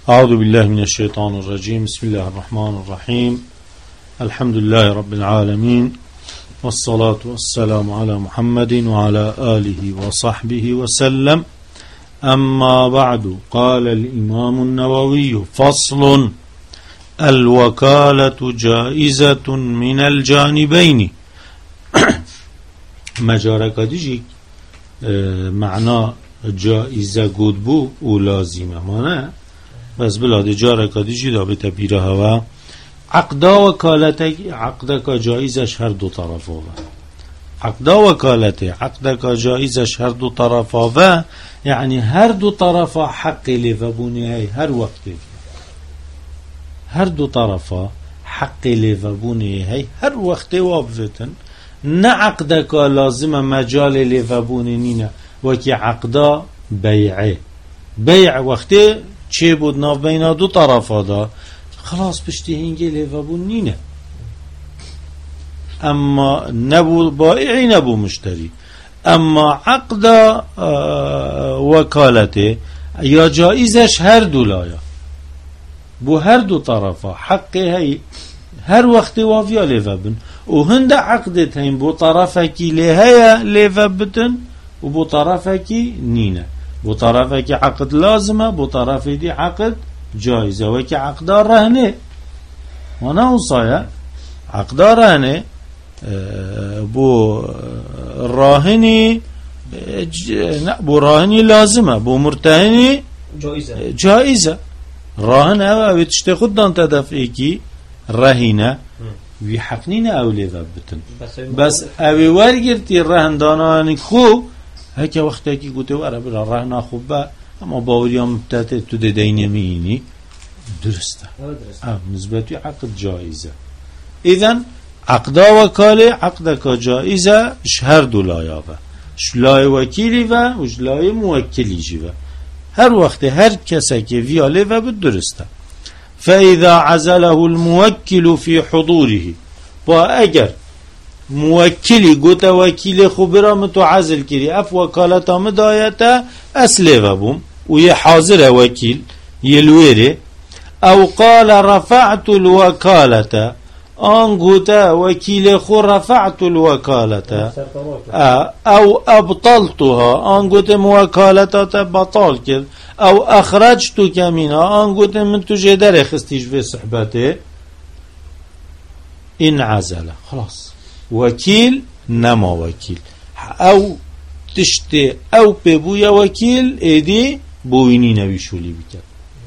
أعوذ بالله من الشيطان الرجيم. بسم الله الرحمن الرحيم. الحمد لله رب العالمين، والصلاة والسلام على محمد وعلى آله وصحبه وسلم. أما بعد، قال الإمام النووي: فصل: الوكالة جائزة من الجانبين. مجارك دیجی معنا جائزه گود بو او لازمه مانه بس بلاد جارك دیجی دا به تبیره هوا عقدا وکالته عقدك جائزش هر دو طرفه و عقدا وکالته عقدك جائزش هر دو طرفه و يعني هر دو طرفه حق لفبونه هر وقت هر دو طرفه حق لفبونه هر وقت وابفتن نه عقدك لازم مجال لفبونه نینه وكي عقدا بيعه بيع وقتی چه بود ناف بین دو طرفا دا خلاص پشتی هنگی لیفابون نینه اما نبو بائعی نبو مشتری اما عقد وکالته یا جائزش هر دو لایا بو هر دو طرفا حقی هی هر وقت وافیا لیفابون و هند عقدت هین بو طرفکی لیهیا لیفابتن و بو طرفکی نینه بو طرفه که عقد لازمه بو طرفه دی عقد جایزه و که عقدار رهنه وانا اوصایا عقدار رهنه بو راهنی بو راهنی لازمه بو مرتهنی جایزه راهن او تشتی خود دان تدفعی کی رهینه وی حقنین اولی بتن بس اوی ورگرتی رهندانانی خوب هکه وقتی که گوته واره برا رهنا خوبه اما باوریام مبتده تو دینه میینی درسته نسبتی عقد جایزه اذن عقدا وکاله عقدك جایزه هر دو لایاوه شلای وکیلی و شلای موکلی جیوه هر وقت هر کسی که ویاله و بود درسته فاذا عزله الموکل في حضوره با اگر موکلی گوته وکیل خوبرا متو عزل کری اف وکالتا مدایتا اسلی و بوم و یه حاضر وکیل یلویره او قال رفعت الوکالتا آن گوته وکیل خو رفعت الوکالتا او ابطلتها آن گوته موکالتا تا بطال کرد او اخرجتو کمینا آن گوته من تو جدر خستیش به صحبته این عزله خلاص وكيل نما وكيل او تشتي او ببويا وكيل ايدي بويني نبي شولي بكر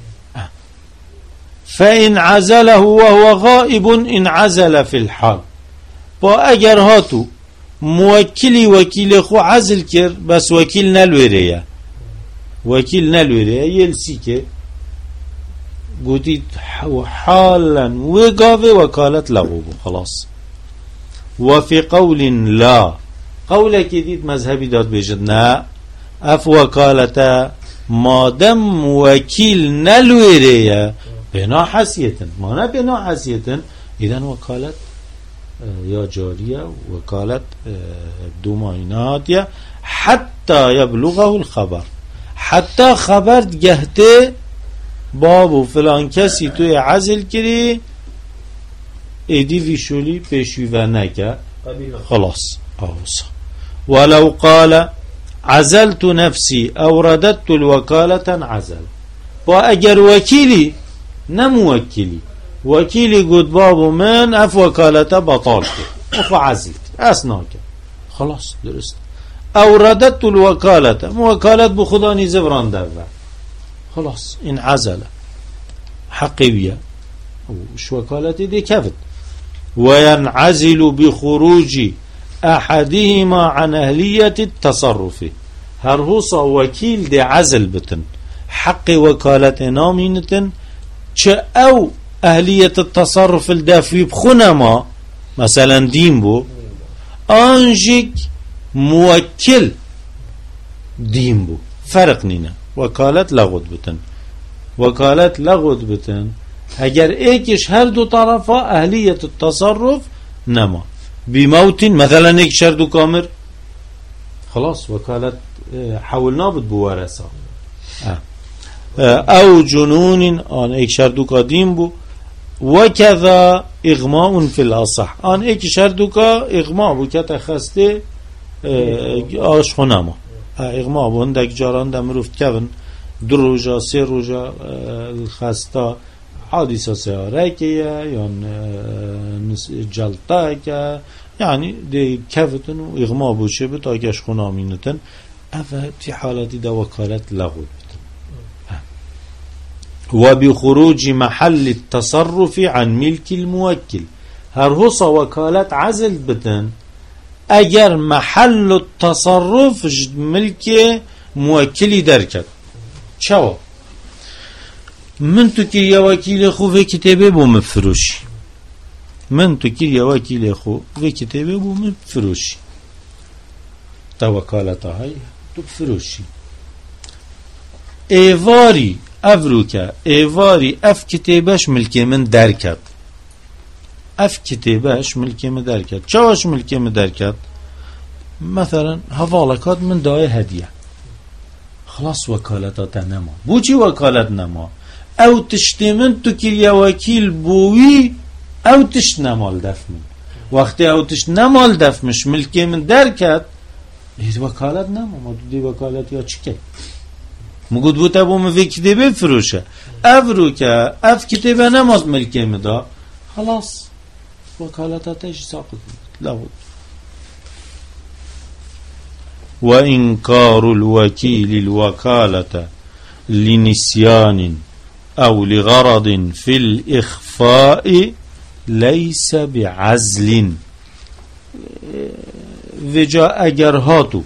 فإن عزله وهو غائب إن عزل في الحال با اگر هاتو موكلي وكيل خو عزل كر بس وكيل نلويريا وكيل نلويريا يلسي كر قوتي حالا وقاوه وكالت لغوب خلاص وفي قول لا قولك جديد مذهبي داد بيجد نا اف وكالتا مادم وكيل نلويريا بنا حسية ما نا بنا حسية اذن وكالت يا جارية وكالت دوماينات حتى يبلغه الخبر حتى خبر جهته بابو فلان کسی توی عزل کری ایدی ویشولی پیشوی و نکه خلاص اوصا ولو قال عزلت نفسي او رددت الوكالة عزل با اگر وکیلی نموکلی وکیلی گود بابو من اف وکالته بطال کرد اف عزل اسناکه خلاص درست او رددت الوكالة موکالت بخدانی زبران دوه خلاص این عزله حقیبیه وش وكالتي دي كفت وينعزل بخروج احدهما عن اهلية التصرف هر هوصا وكيل دي عزل بتن حق وكالة نامينتن چه او اهلية التصرف الدافي بخنما مثلا دين بو انجيك موكل دين بو فرق نينا وكالة لغد بتن وكالة لغد بتن اگر ایکش هر دو طرفا اهلیت التصرف نما بموت مثلا ایک شرد و کامر خلاص وكالة حولنا بوارثة او جنون آن ایک شردوکا دین بو و کذا اغماء فی الاصح آن ایک شردوکا اغماء بو که تخسته آش خونما اغماء بو هندک جاران دمروفت کبن 2 روزا 3 روزا خستا حادثه سیاره که یا جلطه که یعنی دی کفتن و اغماء بوشه به تا کش خونامینتن اوه تی حالتی دا وکالت لغو و بخروج محل التصرف عن ملك الموكل هر حصا وکالت عزل بتن اگر محل التصرف ملک موکلی درکد چوا من تو که یا وکیل خو و کتابه بو مفروشی من تو که یا وکیل خو و کتابه بو مفروشی تا وکالتا های تو فروشی ایواری افروکه ایواری اف کتابش ملکی من درکد اف کتابش ملکی من درکد چواش ملکی من درکد مثلا حوالکات من دای هدیه خلاص وکالتا نما بو چی وکالت نما او تشتی من تو که یا وکیل بوی او تشت نمال دفمن وقتی او تشت نمال دفمش ملکی من درکد هیچ وکالت نما ما تو دی وکالت یا چی که مگود بوده بوم وی کتابه فروشه افرو که اف کتابه نماز ملکی مدا خلاص وکالتا تیش ساقط لابد و انکار الوکیل الوکالت لنسیان او لغرض في الاخفاء ليس بعزل وجا اگر هاتو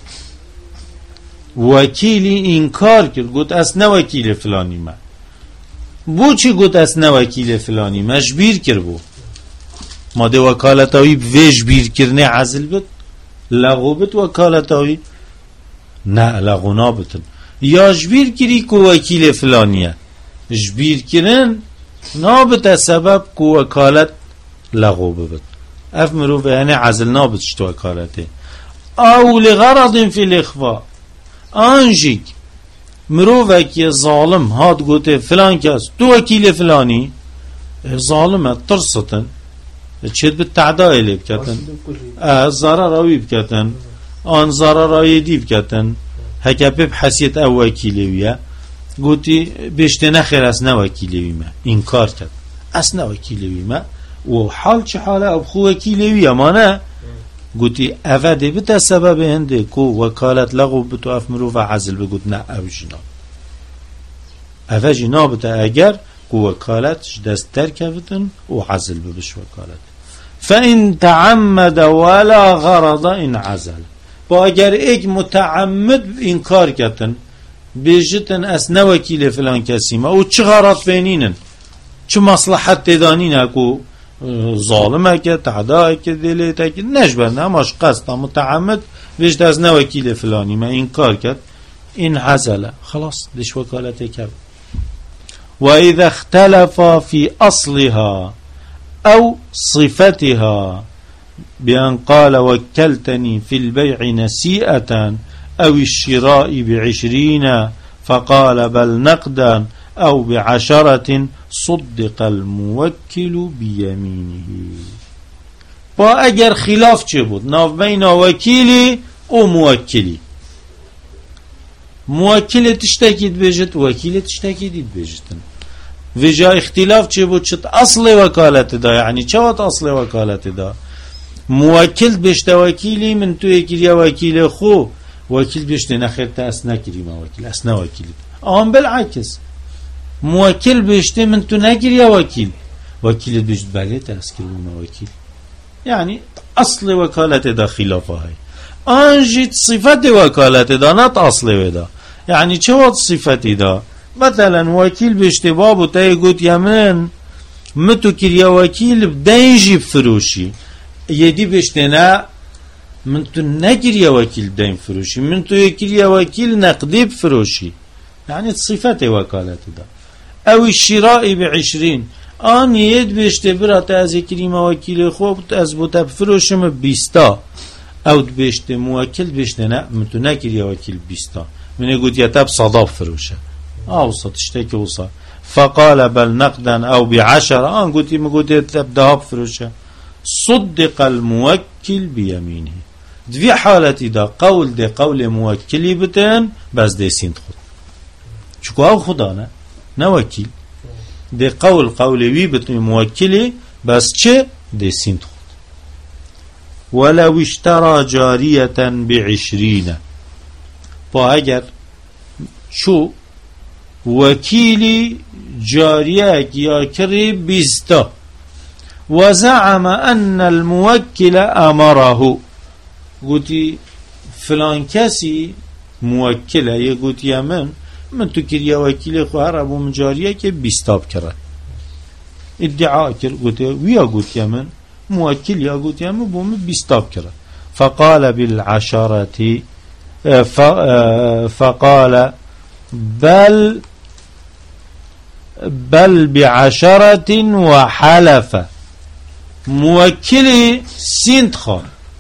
وکیلی انکار کرد گوت اس نه وکیل فلانی ما بو چی گوت اس نه وکیل فلانی مجبیر کرد بو ماده وکالتاوی ویج بیر کرنه عزل بد لغو بد وکالتاوی نه لغو نابتن یا جبیر کری که وکیل فلانیه جبیر کرن نابت سبب که وکالت لغو بد اف مروفه یعنی عزل نابت شت وکالته او لغرض فی الاخفاء آنجیک مروفه که ظالم هاد گوته فلان کس تو وکیل فلانی ظالمه ترستن چید به تعدای لی بکتن ضرر آوی بکتن آن ضرر آوی دی بکتن هکه پیب حسیت او وکیلویه گوتی بیشته نخیر از نه وکیلویمه انکار کرد از نه وکیلویمه و حال چه حاله اب خو وکیلویه ما نه گوتی اوه بتا سبب هنده کو وکالت لغو بتو اف مروف عزل بگوت نه او جنا اوه جنا بتا اگر کو وکالت دست ترکفتن و عزل ببش وکالت فإن تعمد ولا غرض ان عزل با اگر ایک متعمد انکار کتن بیجتن اس نه وکیل فلان کسی ما او چه غرض بینینن چه مصلحت تدانینه کو ظالمه که تعدایه که دلیته که نجبرنه هماش قصد متعمد بیشت از نه وکیل فلانی ما انکار کرد این عزله خلاص دش وکالته کرد و اذا اختلفا في اصلها او صفتها بأن قال وكلتني في البيع نسيئة او الشراء ب20 فقال بل نقدا او ب10 صدق الموكل بيمينه با اگر خلاف چه بود ناف بین وکیلی او موکلی موکل تشتکید بجد وکیل تشتکید بجدن و جا اختلاف چه بود چه اصل وکالت دا یعنی چه وقت اصل وکالت دا موکل بشته وکیلی من تو یکی وکیل خو وکیل بشته نخیر تا اس نکری ما وکیل اس نه وکیل آن بالعکس موکل بشته من تو نگیری وکیل وکیل بشت بله تسکر ما وکیل یعنی اصل وکالت دا خلافه های آنجید صفت وکالت دا نت اصل دا یعنی چه وقت صفتی دا مثلا وکیل بشته بابو تای گوت یمن متو کریا وکیل بدنجی فروشی یدی بشته نه من تو نگیری وکیل بدن فروشی من تو کریا وکیل نقدی فروشی یعنی صفت وکالت دا او الشراء ب20 آن ید بشته برات از کریم وکیل خوب از بوده فروشم 20 او بشته موکل بشته نه متو نگیری وکیل 20 من گوت یتب صداب فروشه اوسط اشتكي وصل فقال بل نقدا او ب10 قلتي ما قلت ذهب فروشه صدق الموكل بيمينه في حالة إذا قول ده قول موكلي بتن بس ده سنت خود شكو او خدانا نوكيل ده قولي بتن موكلي بس چه ده سنت خود ولو اشترى جارية ب20 با اگر شو وكيلي جارية يا كري 20 وزعم أن الموكل أمره قلتي فلان كسي موكله يقول يا من تكريا وكيل خوار ابو مجاريه كي بيستاب كره ادعاء كر قلت ويا قلت يا من موكل يا قلت يا من بوم بيستاب كره فقال بالعشرة فقال بل ب10 وحلف موكلي سنت خار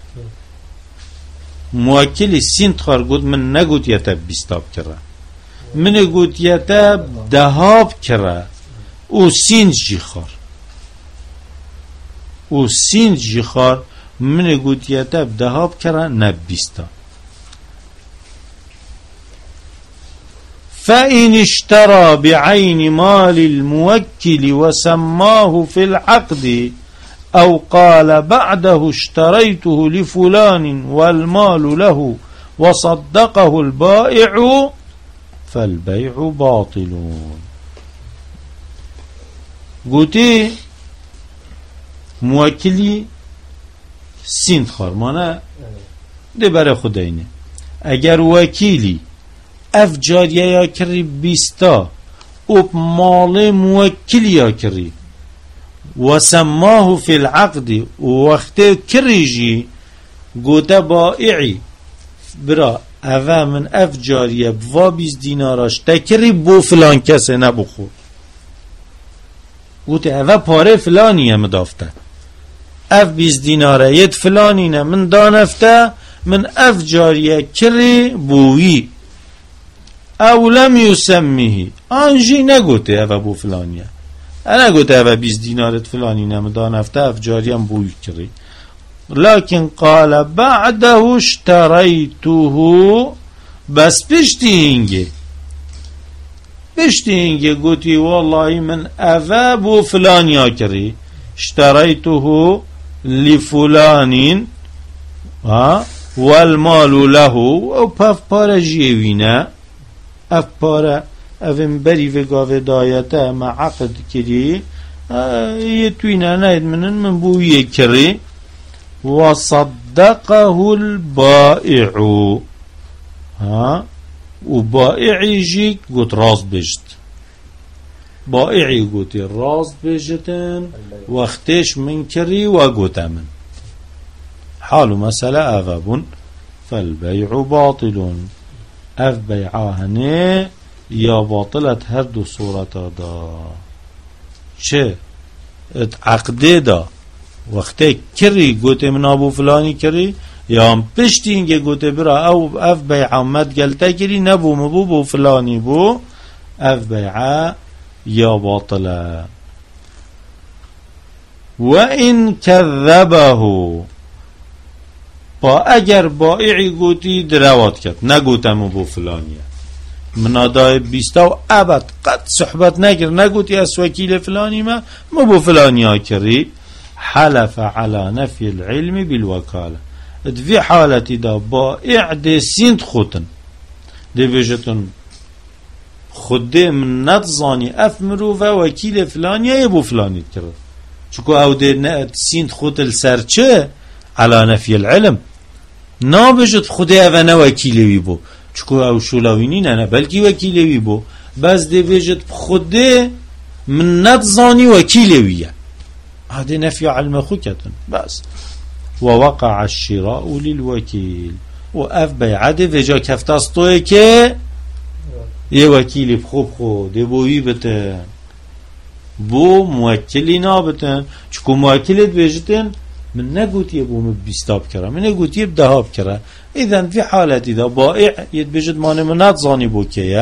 موكلي سنت خار قلت من نقول يتب بيستاب كره من قلت يتب دهاب كره او سنت جيخار او سنت جيخار من قلت يتب دهاب كره نبيستا فإن اشترى بعين مال الموكل وسماه في العقد أو قال بعده اشتريته لفلان والمال له وصدقه البائع فالبيع باطل قلتي موكلي سنت خارمانه ده برای خداینه اگر وکیلی اف جاریه یا کری 20 او مال موکلی یا کری و سماه فی العقد وقت کریجی گوته بائعی برا اوه من اف جاریه بوا 20 دیناراش تکری بو فلان کسه نبخور گوته اوه پاره فلانیه مدافته اف 20 دیناره ید فلانینه من دانفته من اف جاریه کری بوی او لم يسميه آنجي نگوته اوه بو فلانیه انا گوته اوه 20 دینارت فلانینه من دانفته اف جاریم بوی کری لكن قال بعده اشتريته بس بشتی هنگه گوتی والله من اوه بو فلانیا کری اشتريته لفلان والمال له او پف پاره جیوینه اف پاره اویم بری و گاوه دایته ما عقد کری یه توینه ناید من بویه کری وصدقه البائع و بائعی جی گوت راست بجد بائعی گوتی راست بجدن وقتش من کری و گوته من حال مسألة أغاب فالبيع باطل أف بيعاهنه يا باطلة هردو صورة دا چه عقده دا وقتی کری گوته من ابو فلانی کری یا هم پشتی اینگه گوته برا او اف بیعه مد گلته کری نبو مبو بو فلانی بو اف بیعه یا باطله و این کذبه با اگر بائعی گوتی دروات کرد نگوتم بو فلانیه منادای 20 و ابد قد صحبت نگوتی از وکیل فلانی ما بو فلانیا کری حلف على نفي العلم بالوكالة في حالة دا بائع دي سنت خوتن دي بيجتن خده من نتظاني افمرو و وكيل فلانيا يبو فلاني كرد چوكو او دي سنت خوتل سرچه على نفي العلم نا بيجت خده او نا وكيله بيبو چوكو او شولاويني نا بلكي وكيله بيبو بس دي بيجت خده من نتظاني وكيله بيه هذا نفي علم خوكتن بس ووقع الشراء للوكيل وأف بيعده وجا كفتاستوه كه يه وكيل بخوب خود بوي بتن بو موكلي نابتن چكو موكلت بيجتن من نقوت يبو مبستاب كرا من نقوت يبدهاب كرا إذن في حالة إذا بائع يتبجد ماني منات ظاني بو كيه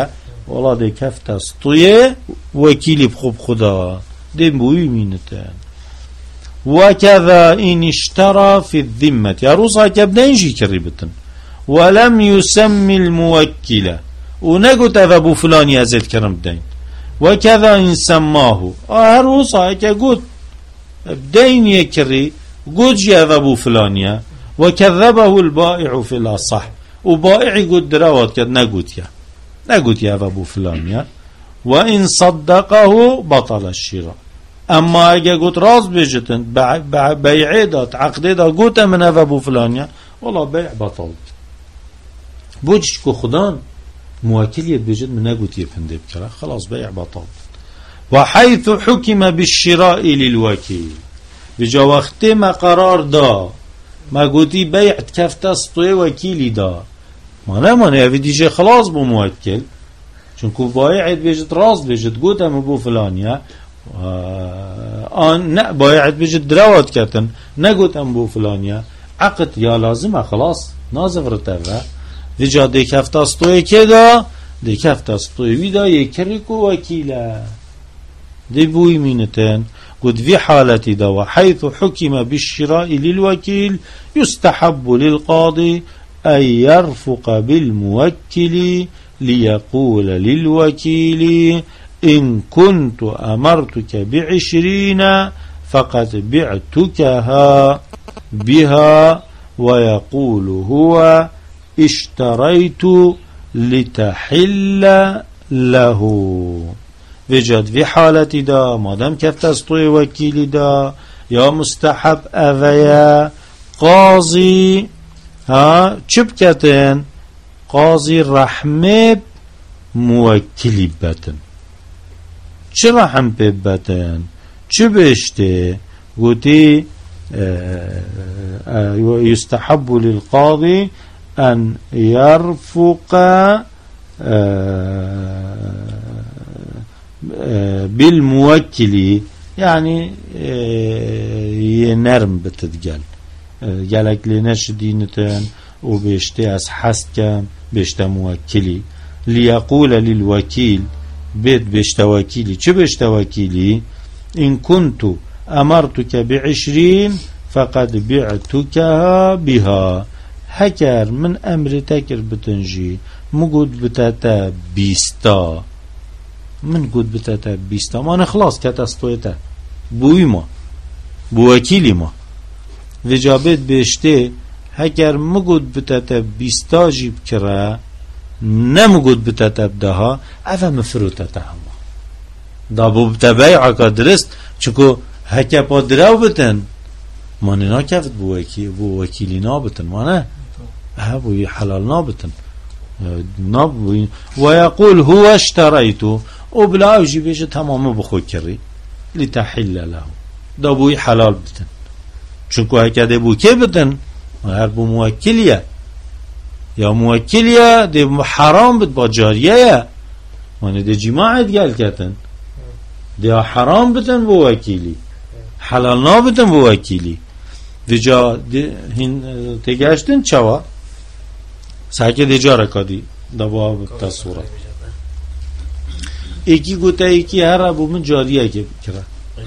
والا ده کفت است توی وکیلی بخوب خدا ده بوی مینتن وكذا إن اشترى في الذمة يا روسا كبدين كري بتن ولم يسمي الموكلة ونقول أبو فلان يزيد كرم دين وكذا إن سماه روسا كقول بدين يكري قد جاء أبو فلان وكذبه البائع في الأصح وبائع قد دراوات كد نقول يا أبو فلان وإن صدقه بطل الشراء اما اگه گوت راست بجتن بیعه داد عقده داد گوت من ابو فلانیا والله بیع بطل بوجش که خدان موکلیت بجد من نگوت یپنده بکره خلاص بیع بطل و حیث حکم بالشراء للوکیل بجا وقتی ما قرار دا ما گوتی بیع کفت است توی وکیلی دا مانه اوی دیجه خلاص بو موکل چون که بایعت بجد راست بجد گوتم ابو فلانیا آن نه باید بجد دراوات کتن نگوتم بو فلانیا عقد یا لازمه خلاص نازفرته و ویجا دیک هفتاستوی که دا دیک هفتاستوی ویدا یکریکو وکیله دی بوی مینتن قد في حالة دا وحيث حكم بالشراء للوكيل يستحب للقاضي أن يرفق بالموكل ليقول للوكيل إن كنت أمرتك ب20 فقد بعتكها بها ويقول هو اشتريت لتحل له وجد في حالة دا مادام كفت استوي وكيل دا يا مستحب أذيا قاضي ها چبكتن قاضي رحمه موكلي بتن چه رحم بتن چه بشته قوتي يستحب للقاضي أن يرفق بالموكل يعني ينرم بتتقل قالك لناش دينتان وبيشتي از حست كان بيشتا موكلي ليقول للوكيل بيت بيشتا وكيلي چه بيشتا وكيلي إن كنت أمرتك ب20 فقد بعتكها بها هكر من أمر تكر بتنجي مقود بتاتا بيستا من قد بتاتا بيستا ما نخلاص كتاستويتا بوي ما بوكيلي ما وجابت بيشتي هكر مقود بتاتا بيستا جيب كرا نمقود بتاتا بدها أفا مفروتا تهما دا بو بتبايعا كدرست چكو هكا پادراو بتن ما ننا كفت بو وكيلي نابتن ما نه بو حلال نابتن ويقول هو اشتريته وبلا يجي بيجي تماما بخو كري لتحل له دا بوي حلال بتن چونكو هكا دي بو كي بتن هر بو موكلية يا موكلية دي حرام بت با جارية وانا دي جماعت قال كتن دي حرام بتن بو وكيلي حلال نابتن بو وكيلي دي جا تگشتن چوا ساكي دي جا ركادي دا با تصورة ایکی گوته ایکی هر ابو من جاریه که کرا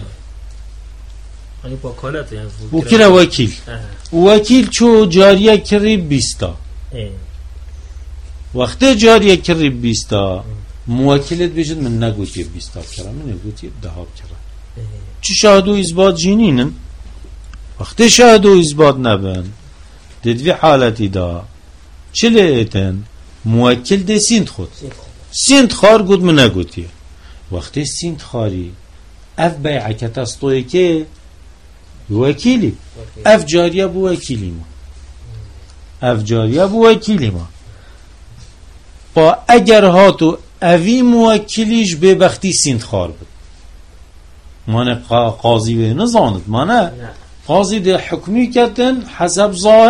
بو کرا وکیل چو جاریه کری 20 وقتی جاریه کری 20 موکلت بجد من نگوتی 20 کرا من نگوتی 10 کرا چه شاهد و اثبات جینینن وقتی شاهد و اثبات نبن ددوی حالتی دا چه لیتن موکل ده سینت خود سینت خار گود من نگوتیه وقتی سینت خاری اف بیعه کتستوی که وکیلی اف جاریه بو وکیلی ما با اگر هاتو اوی موکلیش به بختی سینت خار بود مانه قاضی به نزاند مانه قاضی ده حکمی کتن حسب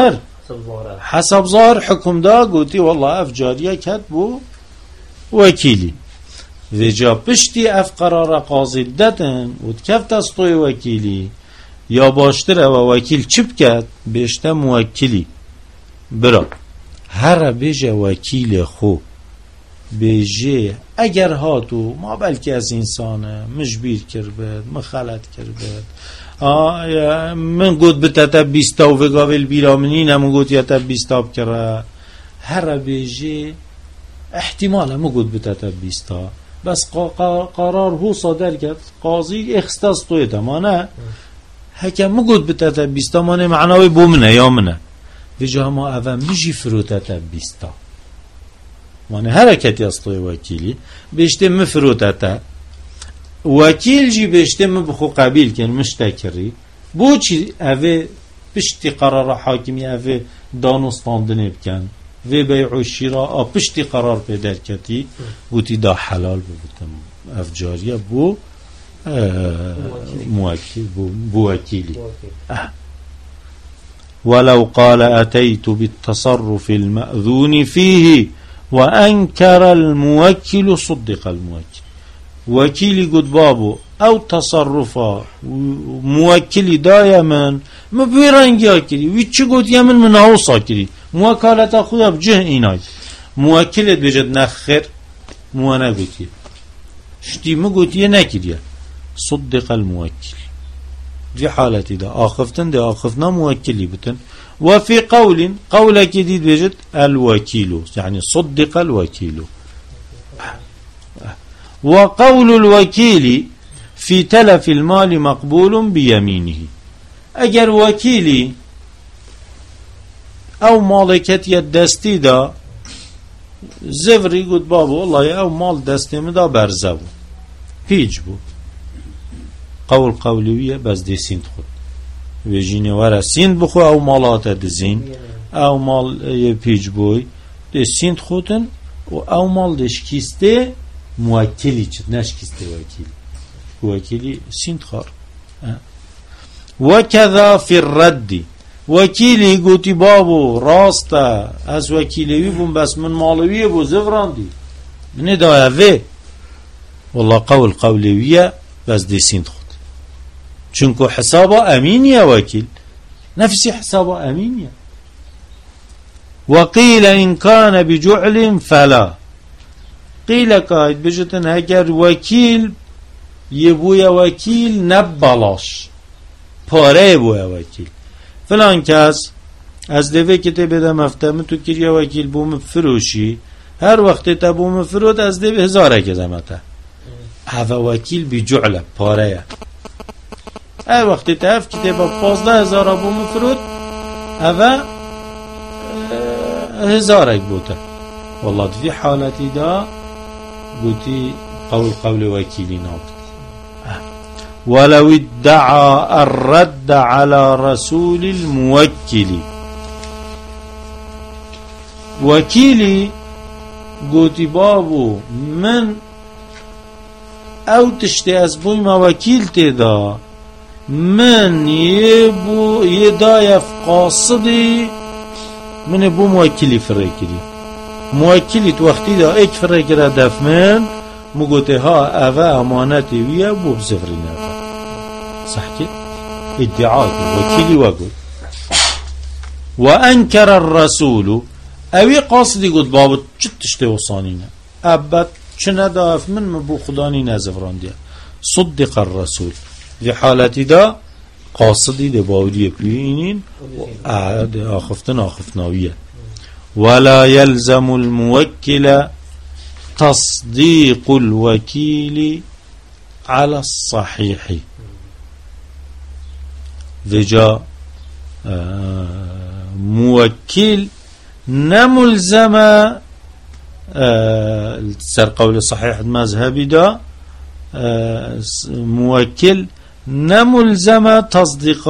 ظاهر حکم دا گوتی والله اف جاریه کت بو وكيلي وجا پشتی اف قرار قاضی دتن و کفت از توی وکیلی یا باشتر او وکیل چپ کرد بیشتر موکلی برا هر بیجه وکیل خو بيجي اگر هاتو ما بلكي از انسانه مجبير كربت مخالت كربت من قد بتتبستا وفقاوي البيلا منين من قد يتبستا بكرا هر بيجي احتمال من قد بتتبستا بس قرار هو صادر کرد قاضي اختصاص توی تمانه هكا من قد بتتبستا مانه معناوي بو منه یا منه بجا ما اول مجي فرو تتبستا مانه حرکتی استوی وکیلی بشته مفرو تتا وکیل جی بشته مبخو قبیل کن مشتکری بو چی اوه پشتی قرار حاکمی اوه دانستاندنه بکن و بیع و شراء پشتی قرار پیدا کتی بوتی دا حلال بودم افجاریه بو موکیل بو وکیلی ولو قال أتيت بالتصرف المأذون فيه وأنكر الموكل صدق الموكل وكيلي قد بابو أو تصرفا موكلي دائما مبيران ياكري ويتش قد يمن من هوصا كري موكالة أخويا بجه إناي موكلة بجد نخر موانا قد شتي مقد ينكري صدق الموكل في حالتي دا آخفتن دا آخفنا موكلي بتن وفي قول جديد بجد الوكيل يعني صدق الوكيل وقول الوكيل في تلف المال مقبول بيمينه اگر وكيلي او مالكت يدستي دا زفري قد بابو والله او مال دستي مدا برزبو هيج بو قول قولوية بس دي سين خود وجيني ورا سين بخو او مالات دزين او مال يبيج بوي دي سين خودن و او مال دش كيسته موكلي چت نش كيسته وكيلي سين خار وكذا في الرد وكيلي قوتي بابو راستا از وكيلي بون بس من مالوية بو زفران دي من دايا في والله قول قولوية بس دي سين خود چونكو حسابه أمينية وكيل نفسي حسابه أمينية وقيل إن كان بجعل فلا قيل كايد بجتن هكر وكيل يبويا وكيل نبلاش پاره بويا وكيل فلان كاس از دوه کته بدم افتم تو کریا وکیل بوم فروشی هر وقت تا بوم فرود از دوه 1000 کزمته هوا وکیل بجعل پاره هر وقت تاف کتاب 15000 بوم فرود هوا 1000 بوده والله في حالتي دا قلتي قول وكيلي نابت ولو ادعى الرد على رسول الموكل وكيلي قلتي بابو من او تشتي اسبوي ما وكيل تدا من يبو يدايف قاصدي من يبو موكلي فريكري موكلي توقتي دا ايك فريكرا دفمن مقوتي ها اوه امانتي ويا بو بزفرين اوه صح كده ادعاء وكيلي وقل وانكر الرسول اوي قاصدي قد بابو چتشتي وصانينا ابت چنه داف من مبو خداني نزفران ديا صدق الرسول في حالتي دا قاصدي دي باوري بيينين آخفتناوية ولا يلزم الموكل تصديق الوكيل على الصحيح وجا موكل نملزم سر قول صحيح المذهبي دا موكل نملزم تصديق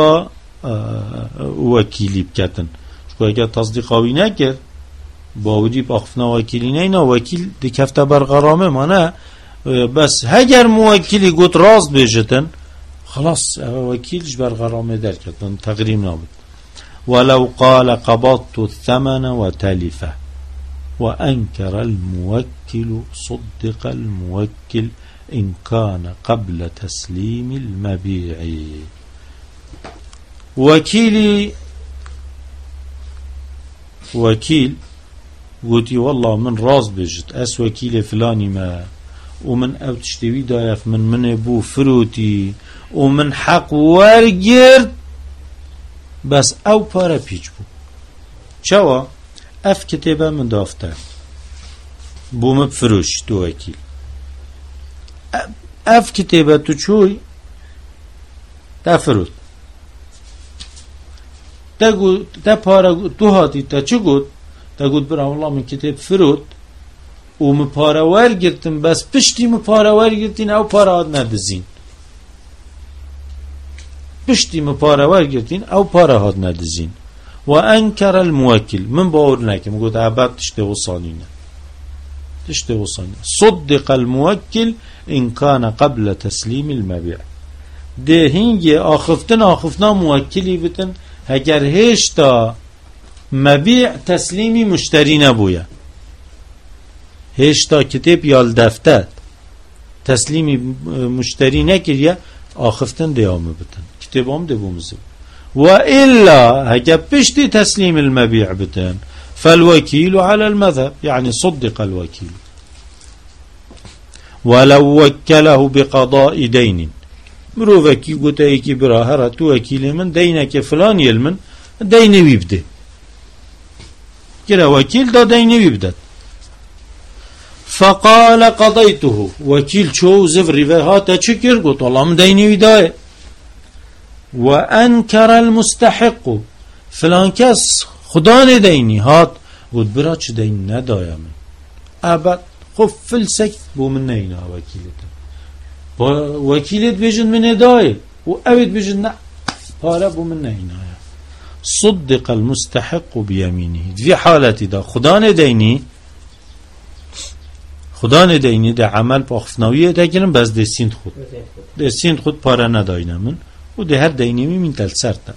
وكيلي بكتن شكو اگر تصديقاوي نكر باودي باخفنا وكيلي نينا وكيل دي كفته برقرامه مانه بس هگر موكلي قد راز بيجتن خلاص وكيلش برقرامه در كتن تغريم نابد ولو قال قبضت الثمن وتلفه وأنكر الموكل صدق الموكل إن كان قبل تسليم المبيع وكيل قوتي والله من راز بجت أس وكيل فلاني ما ومن أو تشتوي دايف من بو فروتي ومن حق ورقرد بس أو بارا بيج بو شوا أف كتابة من دافتر بو مبفروش تو وكيل أف كتابة تشوي تفروت تقول تبارا تو هاتي تشقود تقول برا والله من كتاب فروت ومبارا ورقرتن بس بشتي مبارا ورقرتين أو بارا هاد ندزين بشتي مبارا ورقرتين أو بارا هاد ندزين وأنكر الموكل من باورناك مقول عباد تشتغل صانينا صدق الموكل إن كان قبل تسليم المبيع ده هنجي آخفتنا موكلي بتن هگر هشتا مبيع تسليمي مشتري نبويا هشتا كتاب يال دفتات تسليمي مشتري نكريا آخفتن ديامه بتن كتابهم ده بومزو وإلا هگر بشتي تسليم المبيع بتن فالوكيل على المذهب يعني صدق الوكيل ولو وكله بقضاء دين مروفكي قلت ايكي براهرة تو وكيل من دينك فلان يلمن ديني بيبده كلا وكيل دا ديني بيبدت فقال قضيته وكيل شو زفري فهاتا شكر قلت الله من ديني بيداي وأنكر المستحق فلان كس خدان ديني هات قلت براش دين ندايا من أبد خب فلسك بو من نينا وكيلته وكيلت بيجن من اداي وأبد بيجن نا پارا بو من نينا صدق المستحق بيمينه في حالتي دا خدان ديني دا عمل باخفناوية دا گرم بس ده سيند خود پارا نداينا من و ده هر ديني من تلسرتا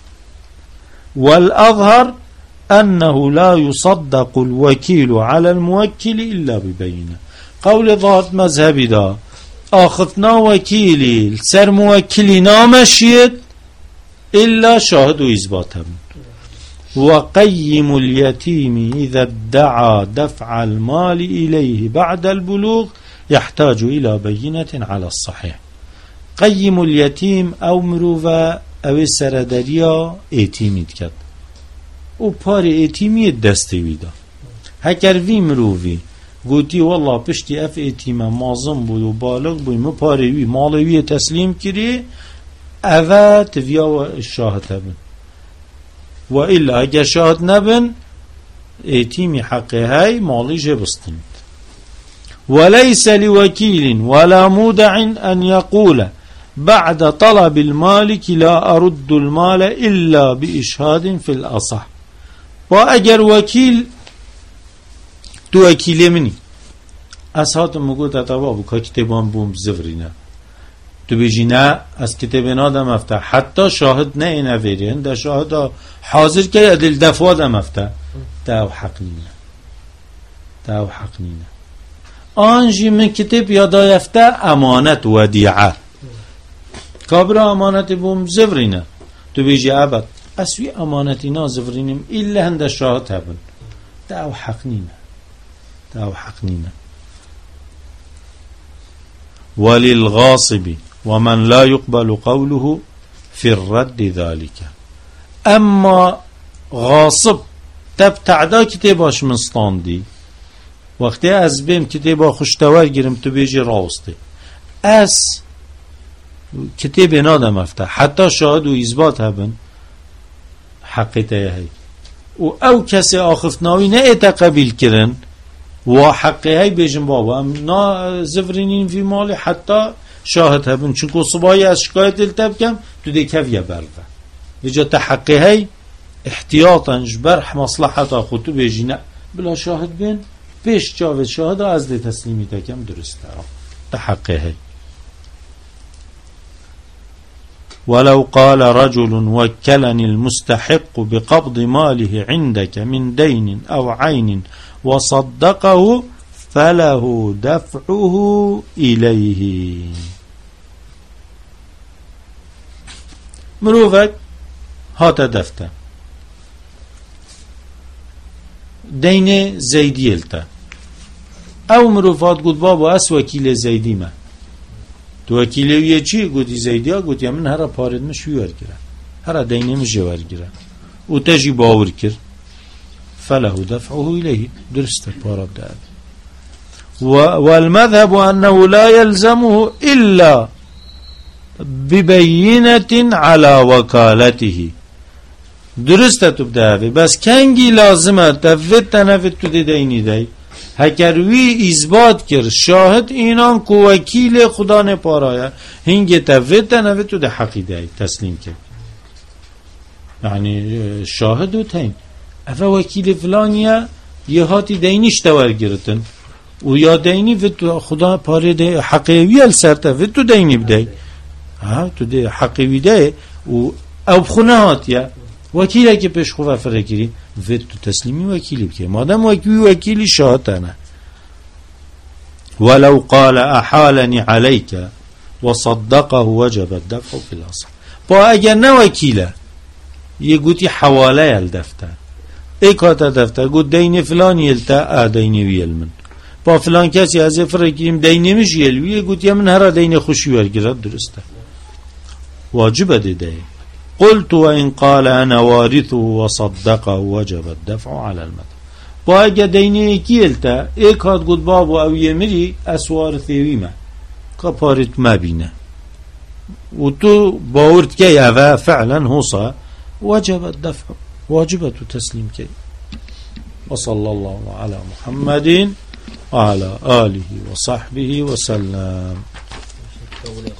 والأظهر أنه لا يصدق الوكيل على الموكل إلا ببينه قول ظاهر مذهبي دا آخفنا وكيلي سر موكلي نامشيت إلا شاهد وإثباتهم وقيم اليتيم إذا ادعى دفع المال إليه بعد البلوغ يحتاج إلى بينة على الصحيح قيم اليتيم أو مروفا أو سردريا ايتيميت كد و پار ايتيميت دستويدا هكر في مروفي گوتی والله پشتی اف ایتیمه مازم بود و بالغ بود مپاروی مالوی تسلیم کری اوه تفیا شاهد هبن و الا اگر شاهد نبن ایتیمی حقه های مالی جبستند وليس لوكيل ولا مودع أن يقول بعد طلب المالك لا أرد المال إلا بإشهاد في الأصح وأجر وكيل تو وكيل مني أسهات مقود أتوابو كتابان بوم زفرنا تو بيجينا أس كتابنا دا مفتح حتى شاهد نينا فيرين دا شاهد حاضر كي أدل دفوا دا مفتح تاو حقنينا آنجي من كتاب يدا يفتح أمانة وديعة كابرا أمانة بوم زفرنا تو بيجي أبد أسوي أمانتنا زفرينم إلا هند شاهد هبن تاو حقنينا وللغاصب ومن لا يقبل قوله في الرد ذلك أما غاصب تبتعدا كتاباش من ستاندي وقتی از بیم کتابا خوشتور گیرم تو بیجی راوسته از کتاب نادم افته حتی شاهد و اثبات هبن حقیقته هی و او کسی آخفتناوی نه اتقبیل کرن و حقی های بیجن بابا نا زفرینین فی مالی حتی شاهد هبن چونکو صبایی از شکایت التب کم تو دی کفیه برده ویجا تحقی های احتیاطا جبر مصلحتا خود تو بیجی نه بلا شاهد بین پیش جاوید شاهد از دی تسلیمی تکم درسته تحقی های ولو قال رجل وكلني المستحق بقبض ماله عندك من دين أو عين وصدقه فله دفعه إليه مروفك هات دفته دين زيدي التا او مروفات قد بابا اس وكيل زيدي ما تو وكيلوية چي قد زيدي قد يمن هرا پارد مش ويرگره هرا دين مش ويرگره و تجي باور كر فله دفعه إليه درست بارد داد والمذهب أنه لا يلزمه إلا ببينة على وكالته درست تبدأ بس كنجي لازمه تفت تنفت تده ديني دي هكروي إثبات كر شاهد إنان كو وكيل خدا نپارايا هنگي تفت تنفت تده حقي دي تسليم كر يعني شاهد وتين افا وكيل فلانيا يهاتي دينيش تور گرتن و یا ديني فتو خدا پاره ده حقيوي السرته فتو ديني بدي ها تو ده حقيوي ده و او بخونهات يا وكيله که پیش خواه فرگیری فتو تسليمي وكيلي بكي مادام وكيلي شاهدتنا ولو قال احالني عليك وصدقه وجب الدفع في الاصل با اگر نه وكيله یه گوتی حواله الدفتر اکاتا دفتر گوت دین فلان یلتا دینی ویل من با فلان کسی از فرقیم دینی میش یلوی گوت من هر دین خوشی ورگرد درسته واجب ده قلت وان قال انا وارثه وصدقه وجب الدفع على المذهب با اگه دینی کی یلتا اکات گوت بابو او یمری اسوار ثیویمه کپارت مبینه و تو باورت که اوه فعلا حوصا وجب الدفع واجبة تسليم كي وصلى الله على محمد وعلى آله وصحبه وسلم.